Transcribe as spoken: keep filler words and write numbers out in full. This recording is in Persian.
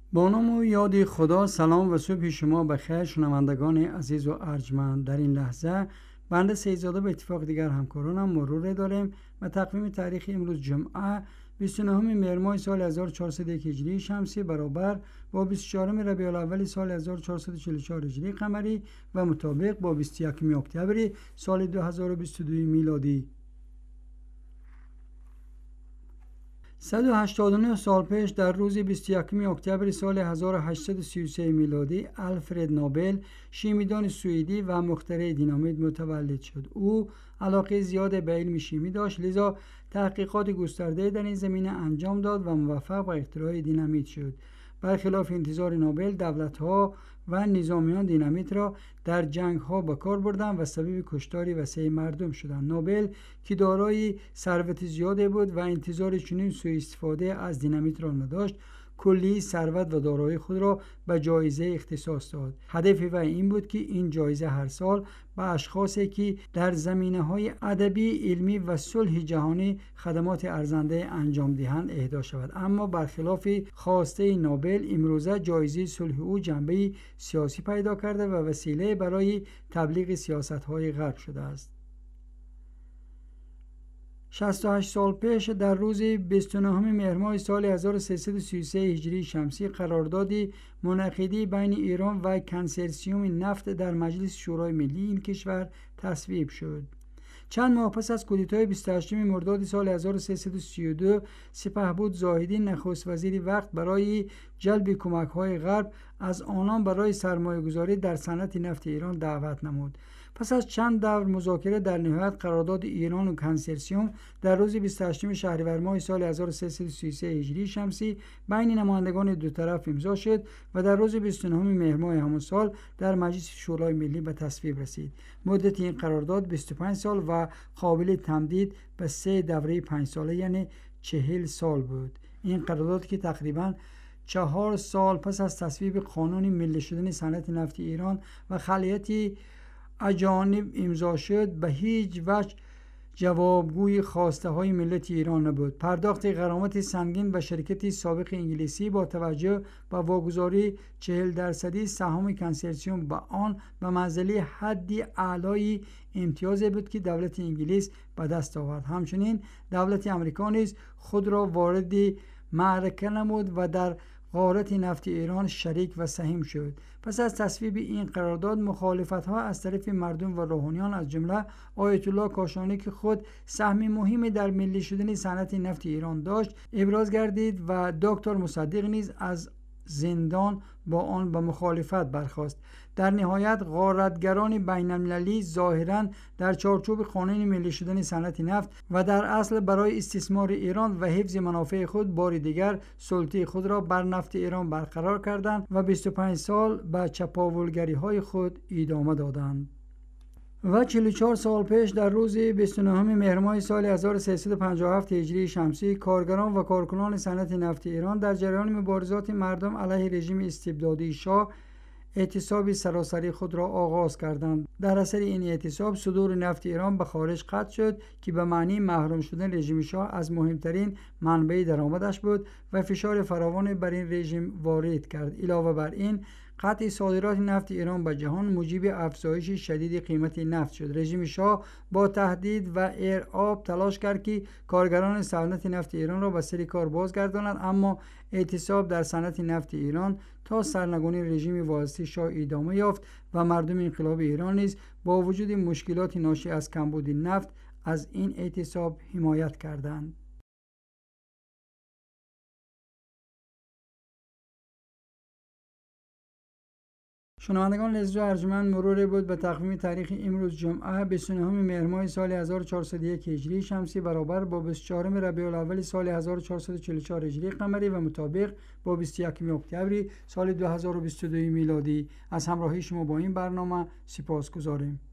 با نام و یاد خدا. سلام و صبح شما بخیر شنوندگان عزیز و ارجمند. در این لحظه بنده سیدزاده به اتفاق دیگر همکارانم مرور داریم و تقویم تاریخ امروز جمعه بیست و نهم مهر ماه سال هزار و چهارصد و یک هجری شمسی برابر با بیست و چهارم ربیع الاول سال هزار و چهارصد و چهل و چهار هجری قمری و مطابق با بیست و یکم اکتبر سال دو هزار و بیست و دو میلادی. صد و هشتاد و نه سال پیش در روز بیست و یکم اکتبر سال هزار و هشتصد و سی و سه میلادی آلفرد نوبل شیمیدان سوئدی و مخترع دینامیت متولد شد. او علاقه زیاد به علم شیمی داشت، لذا تحقیقات گسترده در این زمینه انجام داد و موفق به اختراع دینامیت شد. برخلاف انتظار نوبل، دولت‌ها و نظامیان دینامیت را در جنگ‌ها به کار بردند و سبب کشتار وسیع مردم شدند. نوبل که دارای ثروت زیادی بود و انتظار چنین سوء استفاده از دینامیت را نداشت، کلی ثروت و دارایی خود را به جایزه اختصاص داد. هدف وی این بود که این جایزه هر سال به اشخاصی که در زمینه‌های ادبی، علمی و صلح جهانی خدمات ارزنده انجام دهند اهدا شود. اما برخلاف خواسته نوبل، امروزه جایزه صلح او جنبه سیاسی پیدا کرده و وسیله برای تبلیغ سیاست‌های غرب شده است. شصت و هشت سال پیش در روز بیست و نهم مهر ماه سال هزار و سیصد و سی و سه هجری شمسی قرارداد منعقدی بین ایران و کنسرسیوم نفت در مجلس شورای ملی این کشور تصویب شد. چند ماه پس از کودتای بیست و هشتم مرداد سال هزار و سیصد و سی و دو، سپهبد زاهدی نخست وزیر وقت برای جلب کمک‌های غرب از آنان برای سرمایه‌گذاری در صنعت نفت ایران دعوت نمود. پس از چند دور مذاکره در نهایت قرارداد ایران و کنسرسیوم در روز بیست و هشتم شهریور ماه سال هزار و سیصد و سی و سه هجری شمسی بین نمایندگان دو طرف امضا شد و در روز بیست و نهم مهر ماه همان سال در مجلس شورای ملی به تصویب رسید. مدت این قرارداد بیست و پنج سال و قابل تمدید به سه دوره پنج ساله یعنی چهل سال بود. این قرارداد که تقریباً چهار سال پس از تصویب قانون ملی شدن صنعت نفت ایران و خلیتی اجانب امضا شد، به هیچ وجه جوابگوی خواسته های ملت ایران نبود. پرداخت غرامت سنگین به شرکتی سابق انگلیسی با توجه به واگذاری چهل درصدی سهام کنسرسیوم به آن به منزله حدی اعلای امتیازی بود که دولت انگلیس به دست آورد. همچنین دولت امریکا نیز خود را وارد معرکه نمود و در غارت نفت ایران شریک و سهم شد. پس از تصویب این قرارداد مخالفت‌ها از طرف مردم و روحانیان از جمله آیت الله کاشانی که خود سهم مهمی در ملی شدن صنعت نفت ایران داشت ابراز گردید و دکتر مصدق نیز از زندان با آن به مخالفت برخاست. در نهایت غارتگران بین المللی ظاهراً در چارچوب قانون ملی شدن صنعت نفت و در اصل برای استثمار ایران و حفظ منافع خود بار دیگر سلطه خود را بر نفت ایران برقرار کردند و بیست و پنج سال به چپاولگری های خود ادامه دادند. و چهل و چهار سال پیش در روز بیست و نهم مهر ماه سال هزار و سیصد و پنجاه و هفت هجری شمسی کارگران و کارکنان صنعت نفت ایران در جریان مبارزات مردم علیه رژیم استبدادی شاه اعتصاب سراسری خود را آغاز کردند. در اثر این اعتصاب صدور نفت ایران به خارج قطع شد که به معنی محروم شدن رژیم شاه از مهمترین منبع درآمدش بود و فشار فراوان بر این رژیم وارد کرد. علاوه بر این قطع صادرات نفت ایران به جهان موجب افزایش شدید قیمت نفت شد. رژیم شاه با تهدید و ارعاب تلاش کرد که کارگران صنعت نفت ایران را به سر کار بازگرداند، اما اعتصاب در صنعت نفت ایران تا سرنگونی رژیم واسطه شاه ادامه یافت و مردم انقلاب ایران نیز با وجود مشکلات ناشی از کمبود نفت از این اعتصاب حمایت کردند. شنوندگان عزیز و ارجمند، مرور بود به تقویم تاریخ امروز جمعه بیست و نهم مهر ماه سال هزار و چهارصد و یک هجری شمسی برابر با بیست و چهارم ربیع الاول سال هزار و چهارصد و چهل و چهار هجری قمری و مطابق با بیست و یکم اکتبر سال دو هزار و بیست و دو میلادی. از همراهی شما با این برنامه سپاسگزاریم.